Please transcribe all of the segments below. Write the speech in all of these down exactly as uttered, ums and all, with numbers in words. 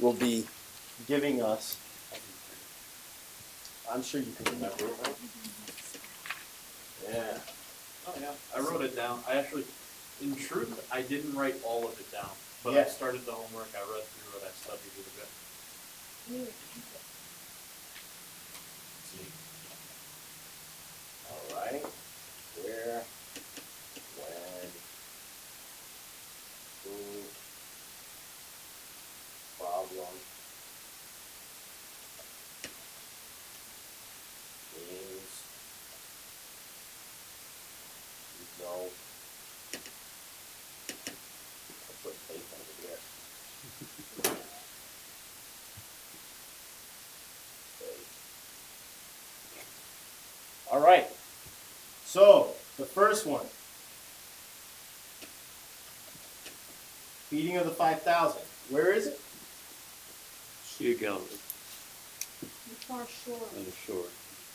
will be giving us. I'm sure you can remember it, right? Yeah. Oh yeah, I wrote it down. I actually, in truth, I didn't write all of it down, but Yeah. I started the homework. I read through it. I studied it a bit. All right. Where, when, who, problem, means, you know. I'll put tape under here. All right. So, the first one. Feeding of the five thousand. Where is it? Sea of Galilee. The far shore. On the shore.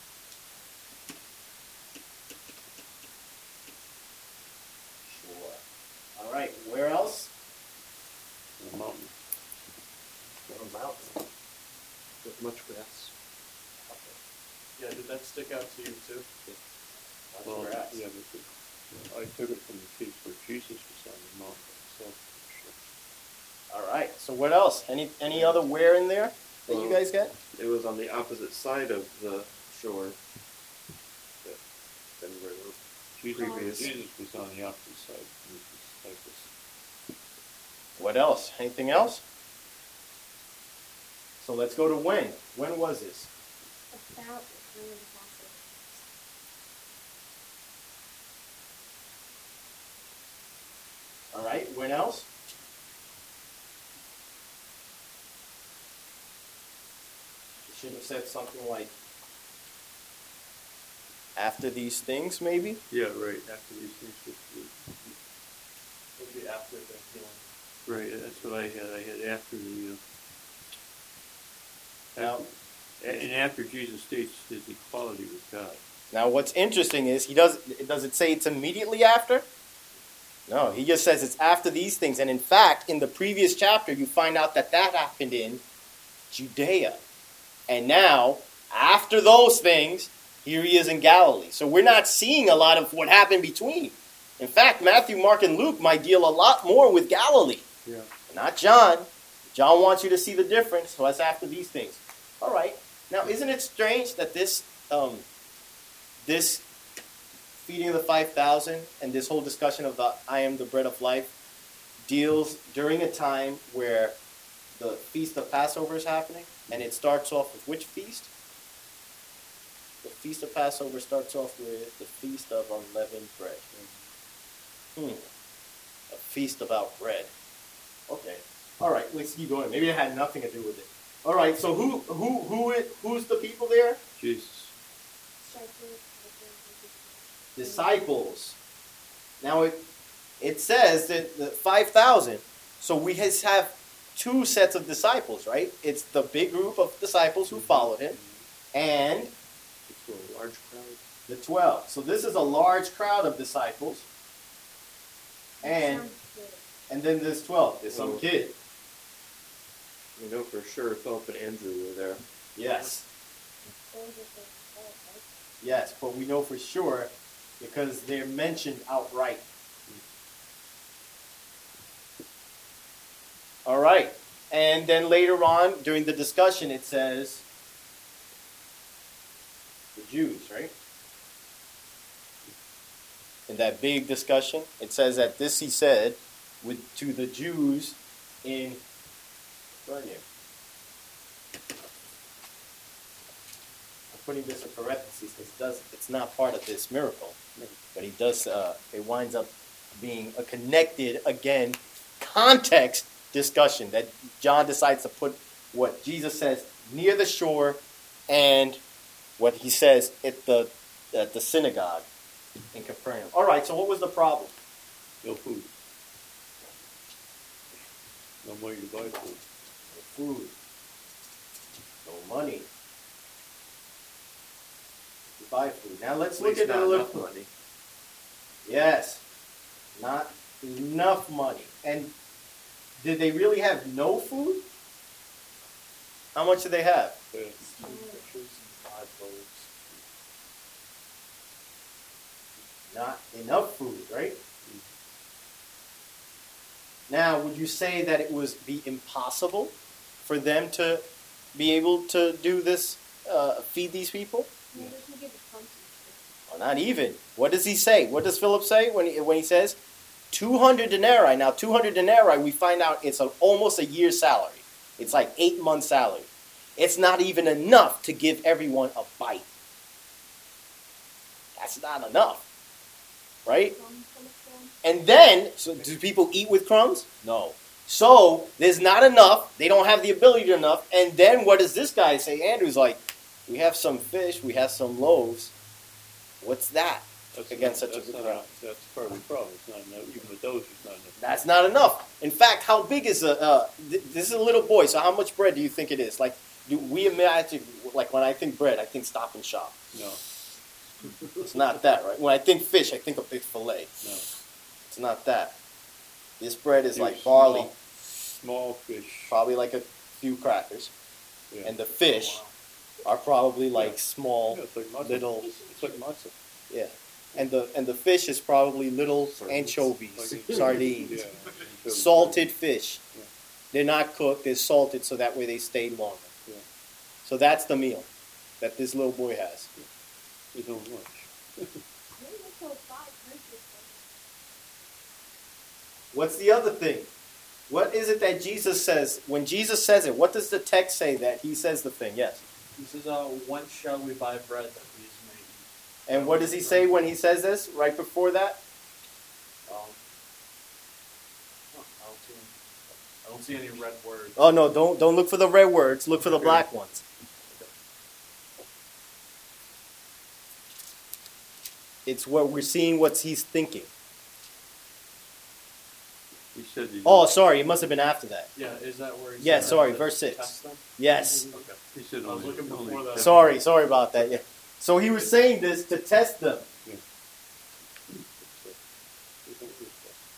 Sure. All right. Where else? On the mountain. On a mountain. With much grass. Yeah, did that stick out to you too? Much Well, grass. yeah, but the, I took it from the case where Jesus was on the mountain himself. All right. So what else? Any any other where in there that you Well, guys got? It was on the opposite side of the shore. That, than where the Jesus, previous. Jesus was on the opposite side from his disciples. What else? Anything else? So let's go to when. When was this? About the time of the Passover. All right. When else? You should have said something like after these things, maybe. Yeah, right. After these things was Maybe after the healing. right. That's what I had. I had after the. Uh, Now, after, and after Jesus states his equality with God. now what's interesting is he does. Does it say it's immediately after? No, he just says it's after these things. And in fact, in the previous chapter, you find out that that happened in Judea. And now, after those things, here he is in Galilee. So we're not seeing a lot of what happened between. In fact, Matthew, Mark, and Luke might deal a lot more with Galilee. Yeah. Not John. John wants you to see the difference. So that's after these things. All right. Now, isn't it strange that this um, this feeding of the five thousand and this whole discussion of the I am the bread of life deals during a time where the feast of Passover is happening, and it starts off with which feast? The feast of Passover starts off with the feast of unleavened bread. Hmm. A feast about bread. Okay. All right. Let's keep going. Maybe it had nothing to do with it. All right. So who who who it, who's the people there? Jesus. Disciples. Now it it says that the five thousand. So we has have two sets of disciples, right? It's the big group of disciples who followed him, and It's a large crowd. the twelve. So this is a large crowd of disciples, and and then there's twelve. There's some Oh. kid. We know for sure Philip and Andrew were there. Yes, yes, but we know for sure because they're mentioned outright. All right. And then later on, during the discussion, it says the Jews, right? In that big discussion, it says that this he said with to the Jews in Capernaum. I'm putting this in parentheses because it does, it's not part of this miracle. But he does, uh, it winds up being a connected, again, context discussion that John decides to put what Jesus says near the shore and what he says at the at the synagogue in Capernaum. All right, so what was the problem? No food. No money to buy food. No food. No money to buy food. Now let's At look least at not the little enough money. Yes, not enough money. And did they really have no food? How much do they have? The Two fishes and five loaves. Not enough food, right? Now, would you say that it was be impossible for them to be able to do this, uh, feed these people? No, they can give the crumbs and Well, not even. What does he say? What does Philip say when he, when he says two hundred denarii? Now, two hundred denarii, we find out it's a, almost a year's salary. It's like eight months' salary. It's not even enough to give everyone a bite. That's not enough, right? stuff. Crumbs from the crumbs. And then, so do people eat with crumbs? No. So there's not enough. They don't have the ability to enough. And then what does this guy say? Andrew's like, we have some fish, we have some loaves. What's that That's against not, such a that's big not, crowd? That's part of the problem. It's not enough. Even with those, it's not enough. That's not enough. In fact, how big is a? Uh, th- this is a little boy. So how much bread do you think it is? Like, do we imagine? Like when I think bread, I think Stop and Shop. No, It's not that, right? When I think fish, I think a big fillet. no. It's not that. This bread is They're like barley, Small, small fish. probably like a few crackers, Yeah. and the fish are probably like Yeah. small, Yeah, it's like matzah. little. It's like matzah. Yeah, and the and the fish is probably little Sardines. anchovies, Like- sardines, Yeah. and salted fish. Yeah. They're not cooked; they're salted, so that way they stay longer. Yeah. So that's the meal that this little boy has. There's no lunch. Maybe they killed five hundred. What's the other thing? What is it that Jesus says when Jesus says it? What does the text say that he says the thing? Yes. He says, uh, when shall we buy bread that these may eat? And what does he say when he says this? Right before that? Um, oh, I don't see any, I don't see any red words. Oh no! Don't don't look for the red words. Look for the Okay. black ones. It's what we're seeing. What he's thinking. He said he, Oh, sorry. It must have been after that. Yeah, is that where he Yeah, said sorry, to verse six. test them? Yes. Okay. he said I was only, looking only before that. Sorry, sorry about that. Yeah. So he was saying this to test them. Yeah. There's no food.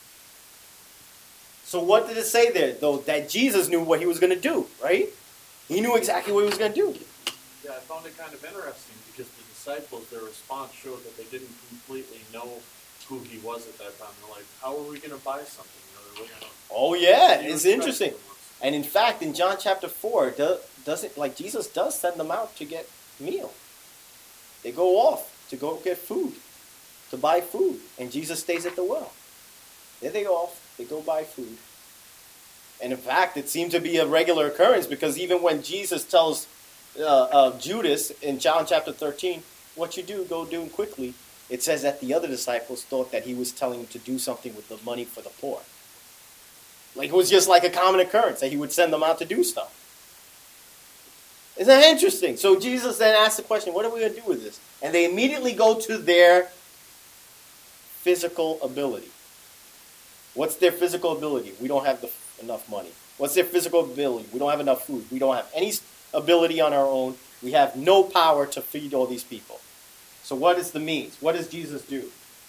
So what did it say there, though? That Jesus knew what he was going to do, right? He knew exactly what he was going to do. Yeah, I found it kind of interesting because the disciples, their response showed that they didn't completely know who he was at that time. They're like, how are we going to buy something? You know, they're looking at Oh yeah, He it's respected interesting. them. And in fact, in John chapter four, do, doesn't like Jesus does send them out to get meal. They go off to go get food, to buy food, and Jesus stays at the well. There they go off. They go buy food. And in fact, it seemed to be a regular occurrence because even when Jesus tells uh, uh, Judas in John chapter thirteen, "What you do, go do quickly," it says that the other disciples thought that he was telling them to do something with the money for the poor. Like it was just like a common occurrence that he would send them out to do stuff. Isn't that interesting? So Jesus then asked the question, what are we going to do with this? And they immediately go to their physical ability. What's their physical ability? We don't have the, enough money. What's their physical ability? We don't have enough food. We don't have any ability on our own. We have no power to feed all these people. So what is the means? What does Jesus do?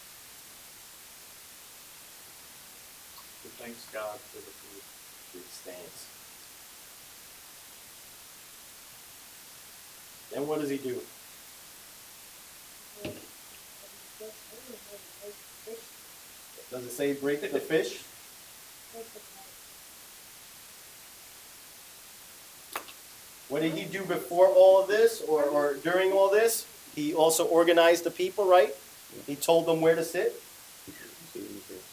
He thanks God for the food. He stands. Then what does he do? Does it say break the fish? What did he do before all of this or, or during all this? He also organized the people, right? He told them where to sit. He said in the verse.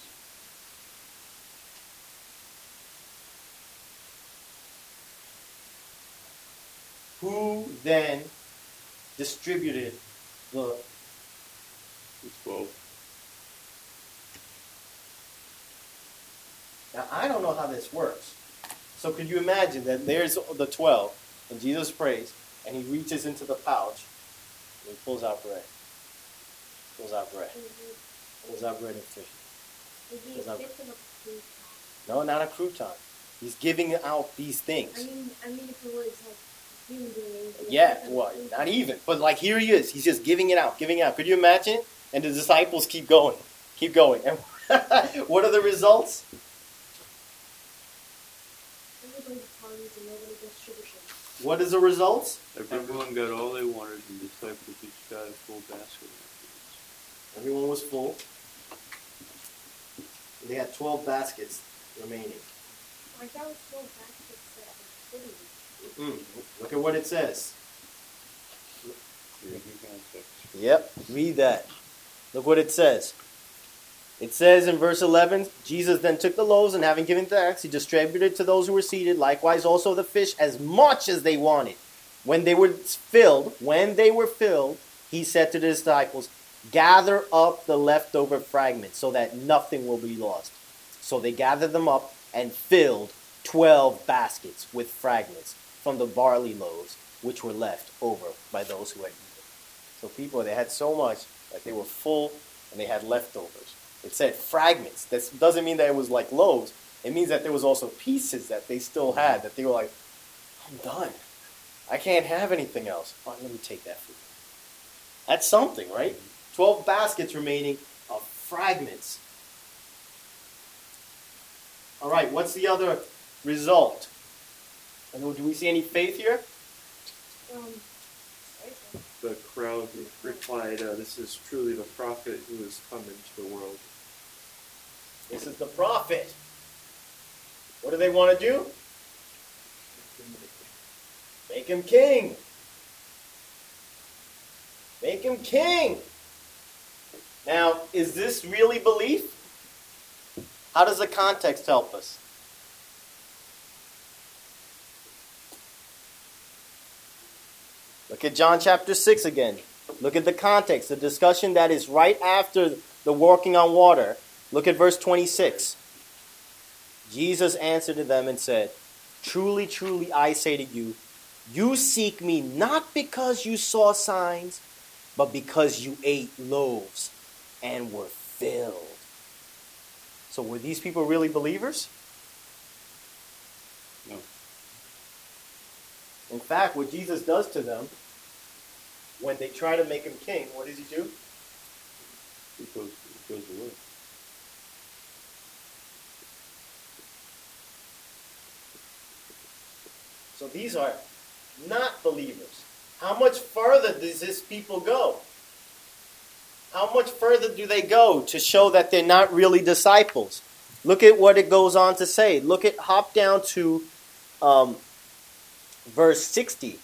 Who then distributed the... It's twelve. Now, I don't know how this works. So could you imagine that there's the twelve, and Jesus prays, and he reaches into the pouch, and he pulls out bread. Pulls out bread. Pulls out bread and fish. No, not a crouton. He's giving out these things. I mean, I mean, if it was like human beings. Yeah, well, not even. But like here he is. He's just giving it out, giving it out. Could you imagine? And the disciples keep going, keep going. And what are the results? Everybody's tongues and nobody distribution. What is the results? Everyone got all they wanted, and the disciples each got a full basket afterwards. Everyone was full. They had twelve baskets remaining. I thought it was twelve baskets that were filled. Mm. Look at what it says. Reading context. Yep, read that. Look what it says. It says in verse eleven, Jesus then took the loaves, and having given thanks, he distributed to those who were seated, likewise also the fish, as much as they wanted. When they were filled, when they were filled, he said to the disciples, gather up the leftover fragments so that nothing will be lost. So they gathered them up and filled twelve baskets with fragments from the barley loaves which were left over by those who had eaten. So people, they had so much that they were full and they had leftovers. It said fragments. This doesn't mean that it was like loaves. It means that there was also pieces that they still had, that they were like, I'm done. I can't have anything else. Fine, let me take that food. That's something, right? Twelve baskets remaining of fragments. All right, what's the other result? I know, do we see any faith here? Um, sorry, sir. The crowd replied, uh, this is truly the prophet who has come into the world. This is the prophet. What do they want to do? Make him king. Make him king. Now, is this really belief? How does the context help us? Look at John chapter six again. Look at the context, the discussion that is right after the walking on water. Look at verse twenty-six. Jesus answered to them and said, truly, truly, I say to you, you seek me not because you saw signs, but because you ate loaves and were filled. So were these people really believers? No. In fact, what Jesus does to them, when they try to make him king, what does he do? He goes, he goes away. So these are not believers. How much further does this people go? How much further do they go to show that they're not really disciples? Look at what it goes on to say. Look at, hop down to um, verse sixty.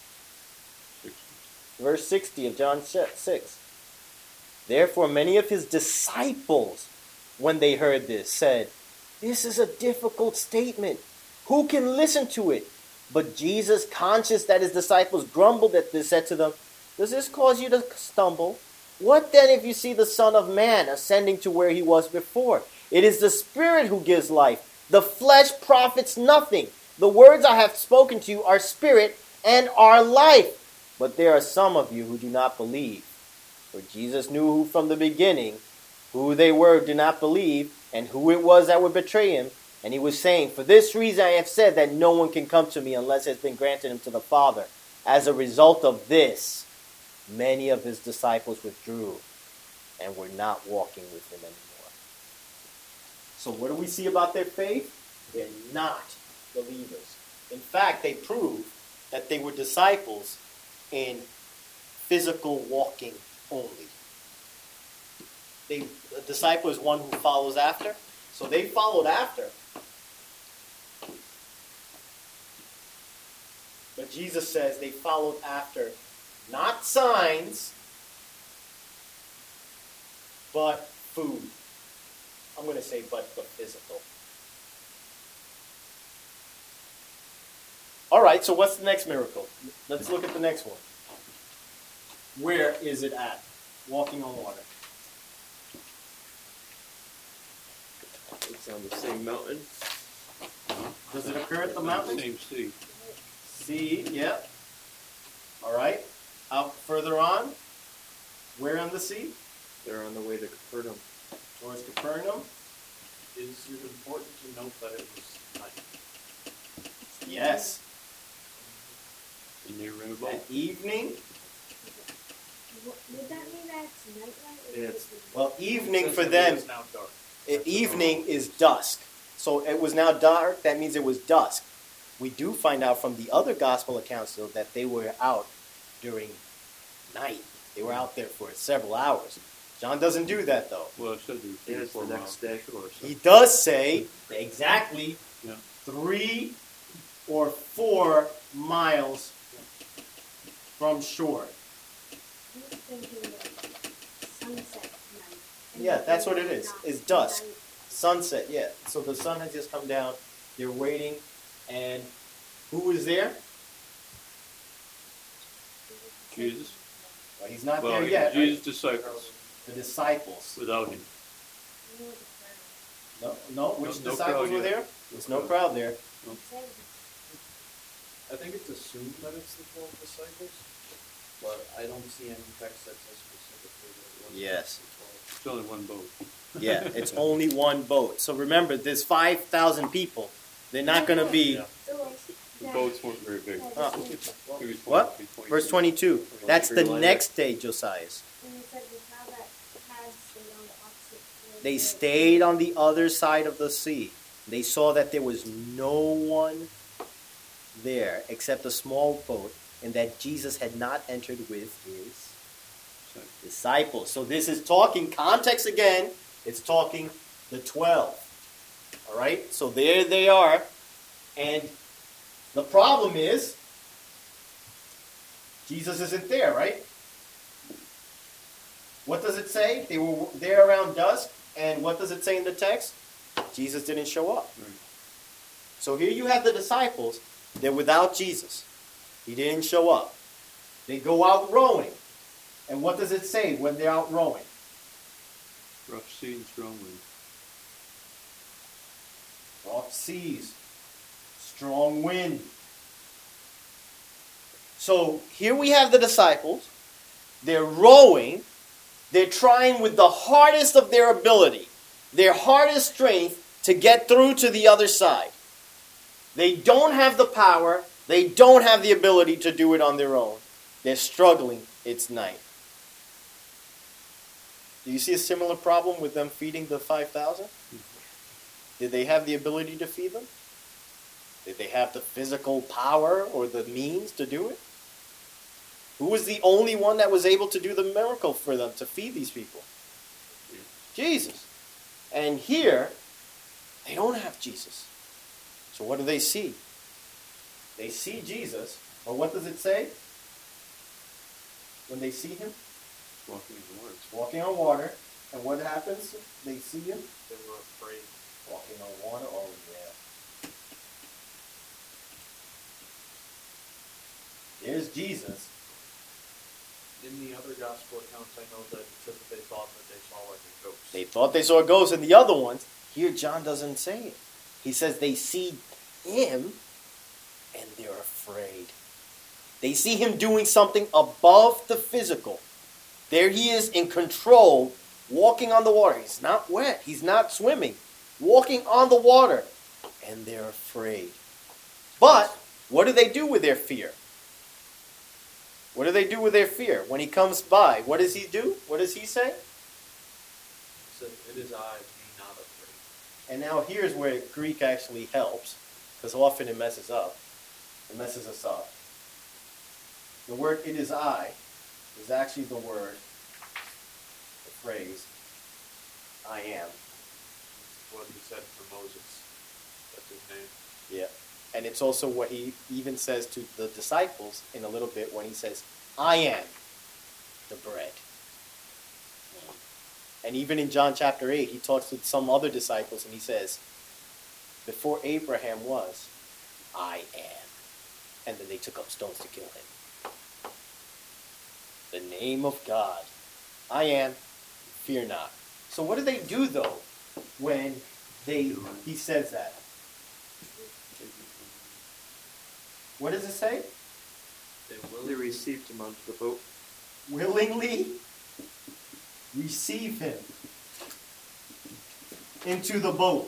Verse sixty of John six. Therefore many of his disciples, when they heard this, said, this is a difficult statement. Who can listen to it? But Jesus, conscious that his disciples grumbled at this, said to them, does this cause you to stumble? What then if you see the Son of Man ascending to where he was before? It is the Spirit who gives life. The flesh profits nothing. The words I have spoken to you are spirit and are life. But there are some of you who do not believe. For Jesus knew who from the beginning who they were who did not believe, and who it was that would betray him. And he was saying, for this reason I have said that no one can come to me unless it has been granted him to the Father. As a result of this, many of his disciples withdrew and were not walking with him anymore. So what do we see about their faith? They're not believers. In fact, they prove that they were disciples in physical walking only. They, a disciple is one who follows after. So they followed after. But Jesus says they followed after not signs, but food. I'm going to say but the physical. All right, so what's the next miracle? Let's look at the next one. Where is it at? Walking on water. It's on the same mountain. Does it occur at the mountain? Same sea. Sea, yeah. All right. Out further on. Where on the sea? They're on the way to Capernaum. Towards Capernaum. Is it important to note that it was night? Yes. And they were in a boat. At evening. What- Would that mean that it's nighttime? or It's- is it- Well, evening It says for that them, It is now dark. e- evening is dusk. So it was now dark. That means it was dusk. we do find out from the other gospel accounts, though, that they were out during night. They were out there for several hours. John doesn't do that, though. Well, it said there were three Yeah, or it's four the miles next from day. the shore, so. He does say exactly Yeah. three or four miles from shore. I was thinking of sunset night. And Yeah, then that's what it night, is. not It's dusk. night. Sunset, yeah. So the sun has just come down. They're waiting. And who was there? Jesus. Well, he's not Well, there he- yet. Jesus' disciples, The disciples. without him. You know the No, no. Which No- no disciples crowd were yet. there? There's no crowd there. crowd. Said I think it's assumed that it's the twelve disciples, but I don't see any text that says specifically that it was Yes. the twelve. It's only one boat. Yeah, it's only one boat. So remember, there's five thousand people. They're not going to be. Yeah. so like, The that- boats weren't very big. that Oh. just means- Maybe What? twenty, Verse twenty-two. That's the next day, Josiah's. And it said the cow that had stayed on the opposite shore. They stayed on the other side of the sea. They saw that there was no one there except a small boat, and that Jesus had not entered with his disciples. So this is talking, context again, it's talking the twelve. All right? So there they are. And the problem is, Jesus isn't there, right? What does it say? They were there around dusk. And what does it say in the text? Jesus didn't show up. Right. So here you have the disciples. They're without Jesus. He didn't show up. They go out rowing. And what does it say when they're out rowing? Rough sea and strong wind. Rough seas, strong wind. So here we have the disciples. They're rowing. They're trying with the hardest of their ability, their hardest strength, to get through to the other side. They don't have the power. They don't have the ability to do it on their own. They're struggling. It's night. Do you see a similar problem with them feeding the five thousand? Did they have the ability to feed them? Did they have the physical power or the means to do it? Who was the only one that was able to do the miracle for them to feed these people? Jesus. And here, they don't have Jesus. So what do they see? They see Jesus, but what does it say when they see him? Walking in the water. Walking on water. And what happens? They see him They were afraid. walking on water. Oh, yeah. There's Jesus. In the other gospel accounts, I know that it said that they thought that they saw like a ghost. They thought they saw a ghost in the other ones. Here, John doesn't say it. He says they see him and they're afraid. They see him doing something above the physical. There he is in control, walking on the water. He's not wet. He's not swimming. Walking on the water. And they're afraid. But what do they do with their fear? What do they do with their fear? When he comes by, what does he do? What does he say? It said, "It is I, be not afraid." And now here's where Greek actually helps, because often it messes up. It messes us up. The word "it is I" is actually the word, the phrase, "I am." What he said for Moses. That's his name. Yeah. And it's also what he even says to the disciples in a little bit when he says, "I am the bread." And even in John chapter eight, he talks to some other disciples and he says, "Before Abraham was, I am." And then they took up stones to kill him. The name of God. I am, fear not. So what do they do though when they he says that? What does it say? They They will received him onto the boat. Willingly receive him into the boat.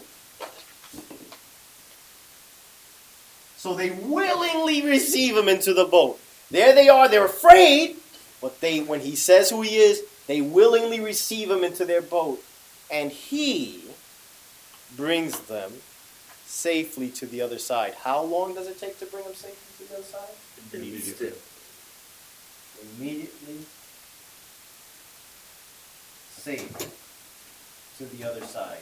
So they willingly receive him into the boat. There they are, they're afraid, but they, when he says who he is, they willingly receive him into their boat. And he brings them safely to the other side. How long does it take to bring him safely to the other side? Immediately. Immediately safe to the other side.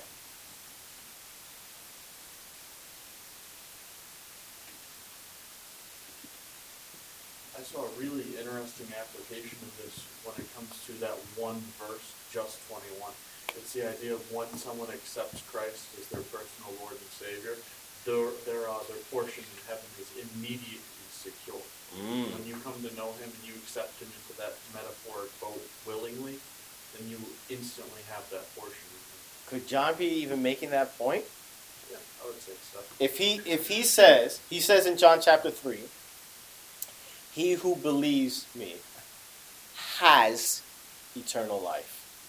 I saw a really interesting application of this when it comes to that one verse, just twenty-one. It's the idea of when someone accepts Christ as their personal Lord and Savior, their their, uh, their portion in heaven is immediately secure. Mm. When you come to know Him and you accept Him into that metaphoric boat willingly, then you instantly have that portion in Him. Could John be even making that point? Yeah, I would say so. If he if he says, he says in John chapter three, he who believes me has eternal life.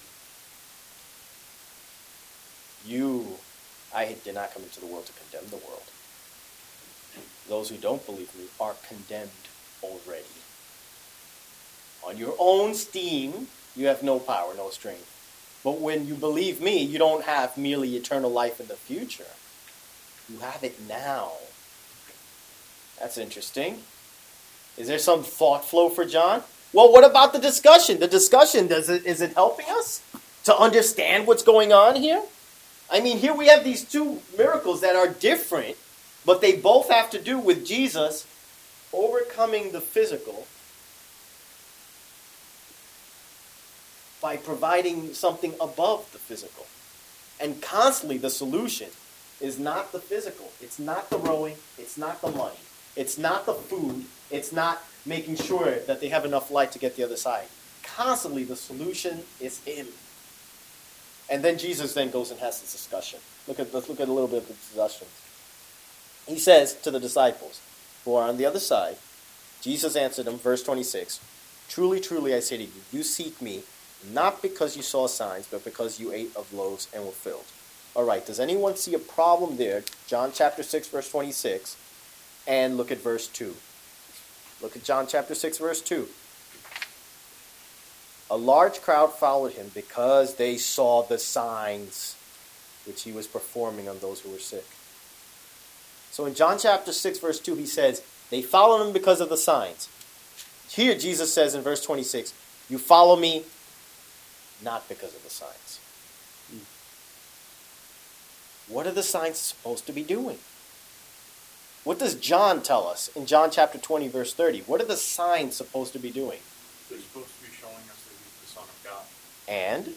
You, I did not come into the world to condemn the world. Those who don't believe me are condemned already. On your own steam, you have no power, no strength. But when you believe me, you don't have merely eternal life in the future. You have it now. That's interesting. Is there some thought flow for John? Well, what about the discussion? The discussion, does it, is it helping us to understand what's going on here? I mean, here we have these two miracles that are different, but they both have to do with Jesus overcoming the physical by providing something above the physical. And constantly the solution is not the physical. It's not the rowing. It's not the money. It's not the food. It's not making sure that they have enough light to get the other side. Constantly the solution is Him. And then Jesus then goes and has this discussion. Look at, let's look at a little bit of the discussion. He says to the disciples who are on the other side, Jesus answered them, verse twenty-six, "Truly, truly, I say to you, you seek me, not because you saw signs, but because you ate of loaves and were filled." All right, does anyone see a problem there? John chapter six, verse twenty-six, and look at verse two. Look at John chapter six, verse two. A large crowd followed him because they saw the signs which he was performing on those who were sick. So in John chapter six, verse two, he says, they followed him because of the signs. Here Jesus says in verse twenty-six, you follow me not because of the signs. What are the signs supposed to be doing? What does John tell us in John chapter twenty, verse thirty? What are the signs supposed to be doing? They're supposed to be showing us that He's the Son of God. And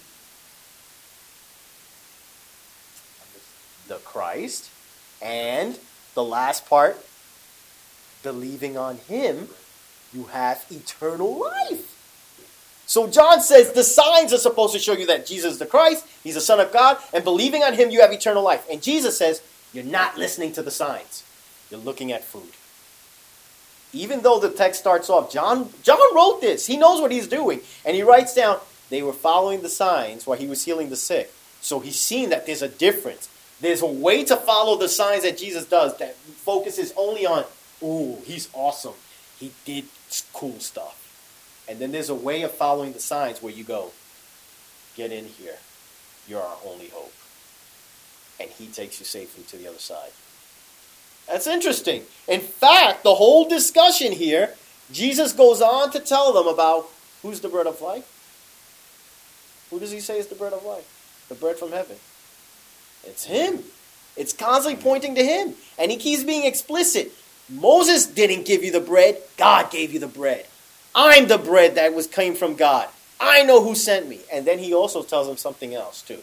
the Christ. And the last part, believing on Him, you have eternal life. So John says the signs are supposed to show you that Jesus is the Christ, He's the Son of God, and believing on Him, you have eternal life. And Jesus says, you're not listening to the signs. You're looking at food. Even though the text starts off, John, John wrote this. He knows what he's doing. And he writes down, they were following the signs while He was healing the sick. So he's seen that there's a difference. There's a way to follow the signs that Jesus does that focuses only on, ooh, He's awesome. He did cool stuff. And then there's a way of following the signs where you go, get in here. You're our only hope. And He takes you safely to the other side. That's interesting. In fact, the whole discussion here, Jesus goes on to tell them about who's the bread of life. Who does He say is the bread of life? The bread from heaven. It's Him. It's constantly pointing to Him. And He keeps being explicit. Moses didn't give you the bread. God gave you the bread. I'm the bread that was came from God. I know who sent me. And then He also tells them something else too.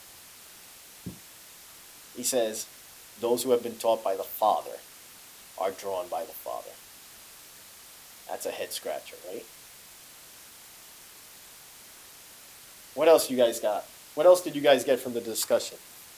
He says, those who have been taught by the Father are drawn by the Father. That's a head scratcher, right? What else you guys got? What else did you guys get from the discussion?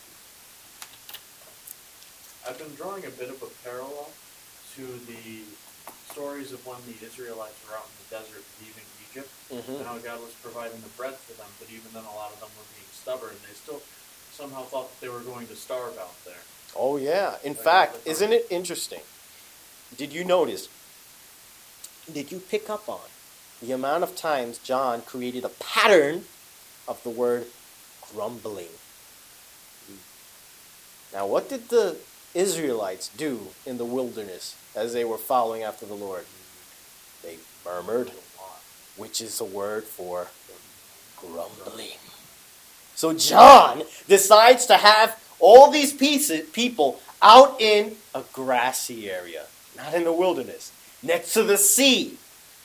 I've been drawing a bit of a parallel to the stories of when the Israelites were out in the desert leaving Egypt, Mm-hmm. and how God was providing the bread for them, but even then a lot of them were being stubborn. They still somehow thought that they were going to starve out there. Oh, yeah. In Like fact, all the time. isn't it interesting? Did you notice, did you pick up on the amount of times John created a pattern of the word grumbling? Now, what did the Israelites do in the wilderness as they were following after the Lord? They murmured, which is a word for grumbling. So John decides to have all these pieces, people out in a grassy area, not in the wilderness, next to the sea.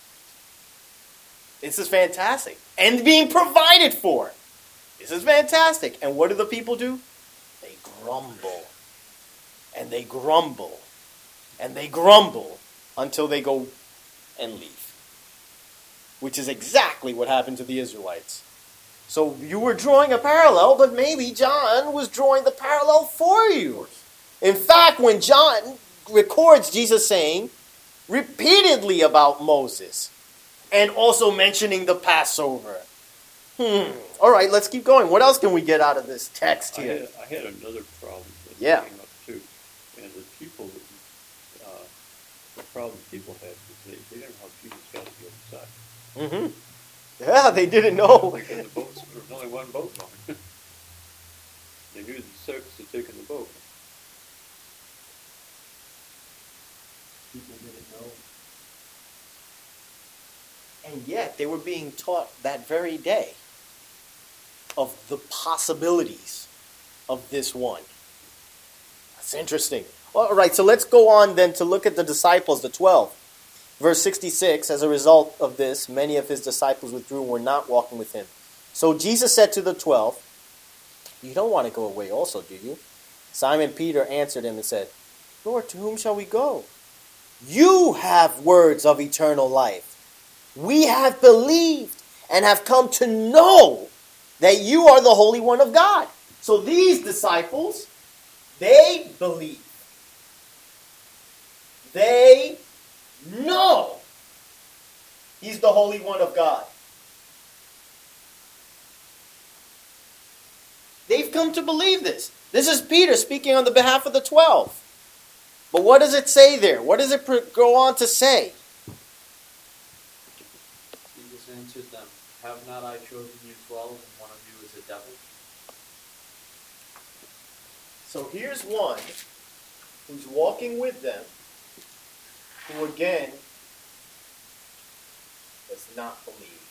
This is fantastic. And being provided for. This is fantastic. And what do the people do? They grumble. And they grumble. And they grumble until they go and leave. Which is exactly what happened to the Israelites. So you were drawing a parallel, but maybe John was drawing the parallel for you. In fact, when John records Jesus saying repeatedly about Moses, and also mentioning the Passover. Hmm. All right, let's keep going. What else can we get out of this text I here? had, I had another problem that Yeah. came up too. And the people, uh, the problem people had was they, they didn't know how Jesus got to the other side. Mm-hmm. Yeah, they didn't know. Because the boats, there was only one boat going. They knew the circus had taken the boat. People didn't know. And yet, they were being taught that very day of the possibilities of this one. That's interesting. All right, so let's go on then to look at the disciples, the twelve. Verse sixty-six, as a result of this, many of his disciples withdrew and were not walking with him. So Jesus said to the twelve, "You don't want to go away also, do you?" Simon Peter answered him and said, "Lord, to whom shall we go? You have words of eternal life. We have believed and have come to know that you are the Holy One of God." So these disciples, they believe. They know he's the Holy One of God. They've come to believe this. This is Peter speaking on the behalf of the twelve. But what does it say there? What does it go on to say? Jesus answered them, "Have not I chosen you twelve, and one of you is a devil?" So here's one who's walking with them, who again does not believe.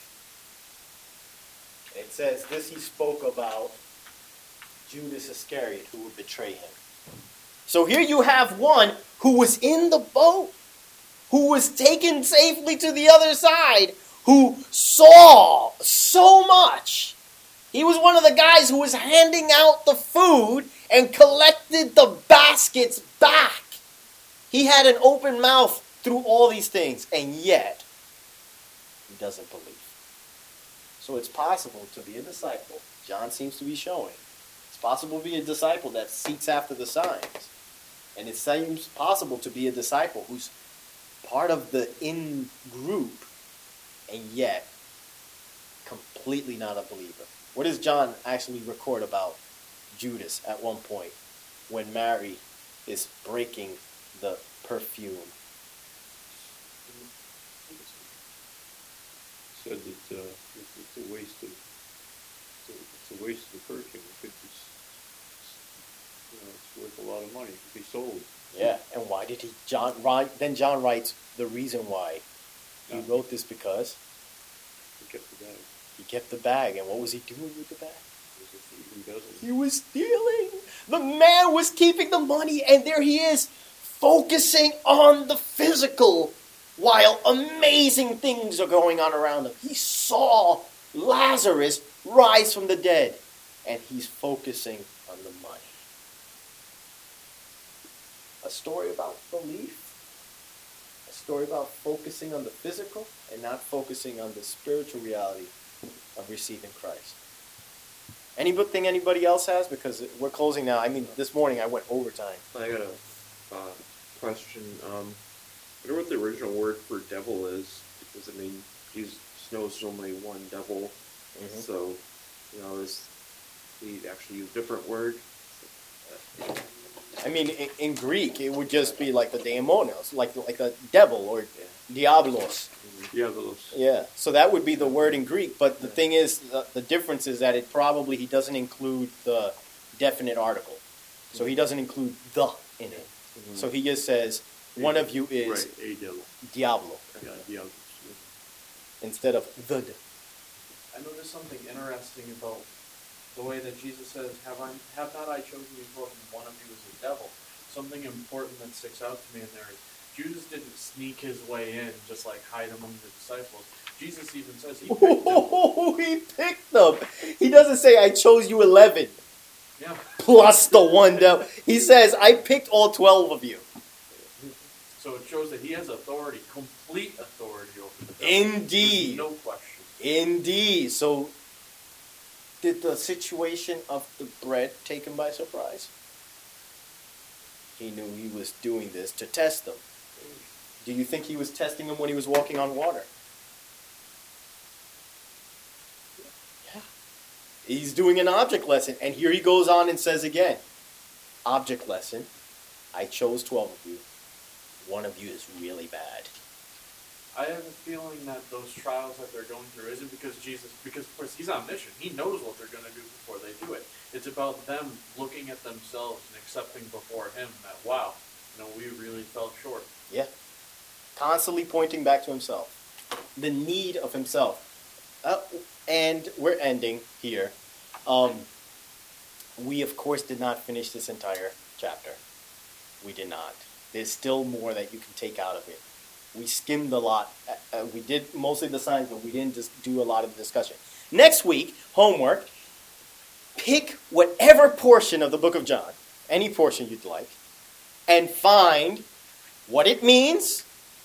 It says this he spoke about Judas Iscariot, who would betray him. So here you have one who was in the boat, who was taken safely to the other side, who saw so much. He was one of the guys who was handing out the food and collected the baskets back. He had an open mouth through all these things, and yet he doesn't believe. So it's possible to be a disciple. John seems to be showing. It's possible to be a disciple that seeks after the signs. And it seems possible to be a disciple who's part of the in-group and yet completely not a believer. What does John actually record about Judas at one point when Mary is breaking the perfume? Said that uh, it's, it's a waste of it's a, it's a waste of the perfume. It could just, you know, it's worth a lot of money. It could be sold. Yeah, and why did he? John right then John writes the reason why he Yeah. wrote this because He kept the bag. he kept the bag, and what was he doing with the bag? He was a thief and guzzler. He was stealing. The man was keeping the money, and there he is, focusing on the physical while amazing things are going on around him. He saw Lazarus rise from the dead, and he's focusing on the money. A story about belief, a story about focusing on the physical and not focusing on the spiritual reality of receiving Christ. Anything anybody else has? Because we're closing now. I mean, this morning I went overtime. I got a uh, question. Um, I wonder what the original word for devil is, because I mean, Jesus knows there's only one devil, Mhm. so you know, is he actually use a different word? I mean, in, in Greek, it would just be like the daimonos, like like the devil or diablos. Diabolos. Yeah, so that would be the word in Greek. But the thing is, the, the difference is that it probably he doesn't include the definite article, so he doesn't include the in it. Mhm. So he just says, one of you is Right, a devil. Diablo Yeah, diablo. instead of the. I know there's something interesting about the way that Jesus says, have, I, have not I chosen you both, and one of you is a devil. Something important that sticks out to me in there is Judas didn't sneak his way in, just like hide among the disciples. Jesus even says he picked them. Oh, he picked them. He doesn't say, I chose you eleven Yeah. plus the one devil. He says, I picked all twelve of you. So it shows that he has authority, complete authority over the devil. Indeed. There's no question. Indeed. So, did the situation of the bread take him by surprise? He knew he was doing this to test them. Do you think he was testing them when he was walking on water? Yeah. He's doing an object lesson. And here he goes on and says again, object lesson, I chose twelve of you. One of you is really bad. I have a feeling that those trials that they're going through isn't because Jesus, because of course he's on mission. He knows what they're going to do before they do it. It's about them looking at themselves and accepting before him that, wow, you know, we really fell short. Yeah. Constantly pointing back to himself. The need of himself. Uh, and we're ending here. Um, we, of course, did not finish this entire chapter. We did not. There's still more that you can take out of it. We skimmed a lot. Uh, we did mostly the signs, but we didn't just do a lot of the discussion. Next week, homework, pick whatever portion of the book of John, any portion you'd like, and find what it means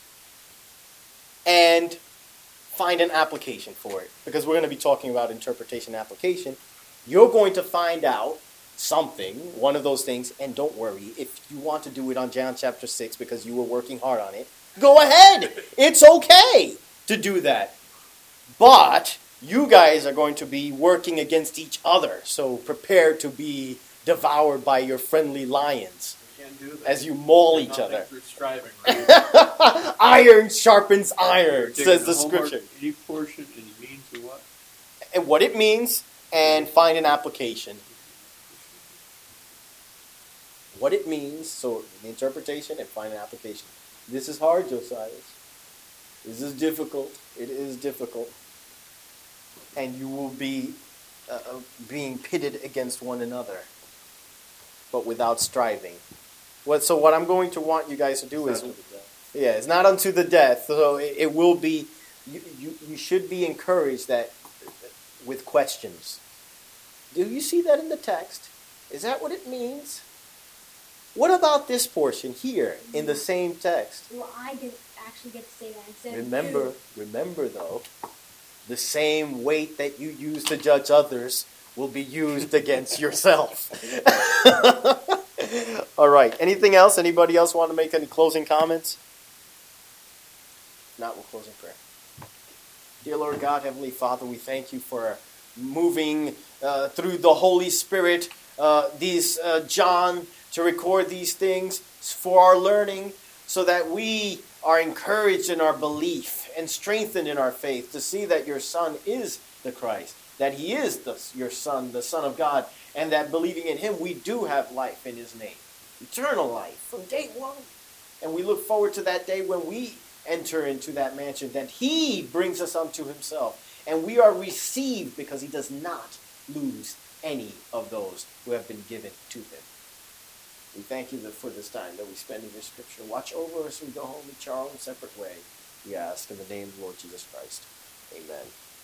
and find an application for it. Because we're going to be talking about interpretation and application. You're going to find out something, one of those things, and don't worry, if you want to do it on John chapter six because you were working hard on it, go ahead. It's okay to do that. But you guys are going to be working against each other, so prepare to be devoured by your friendly lions We can't do that. as you maul There's each nothing other. through striving, right? Iron sharpens iron, Taking says the homework, scripture. Any portion and it means to what? And what it means, and find an application. What it means, so the interpretation and find an application. This is hard, Josiah. This is difficult. It is difficult. And you will be uh, being pitted against one another, but without striving. What, so what I'm going to want you guys to do is, yeah, it's not unto the death. So it, it will be, you, you, you should be encouraged that with questions. Do you see that in the text? Is that what it means? What about this portion here in the same text? Well, I didn't actually get to say that instead of Remember, you. remember though, the same weight that you use to judge others will be used against yourself. All right. Anything else? Anybody else want to make any closing comments? Not, we'll close in prayer. Dear Lord God, Heavenly Father, we thank you for moving uh, through the Holy Spirit, uh, these uh, John, to record these things for our learning, so that we are encouraged in our belief and strengthened in our faith to see that your Son is the Christ, that he is the, your Son, the Son of God, and that believing in him, we do have life in his name, eternal life from day one. And we look forward to that day when we enter into that mansion, that he brings us unto himself, and we are received because he does not lose any of those who have been given to him. We thank you for this time that we spend in your scripture. Watch over us as we go home each our own separate way. We ask in the name of the Lord Jesus Christ. Amen.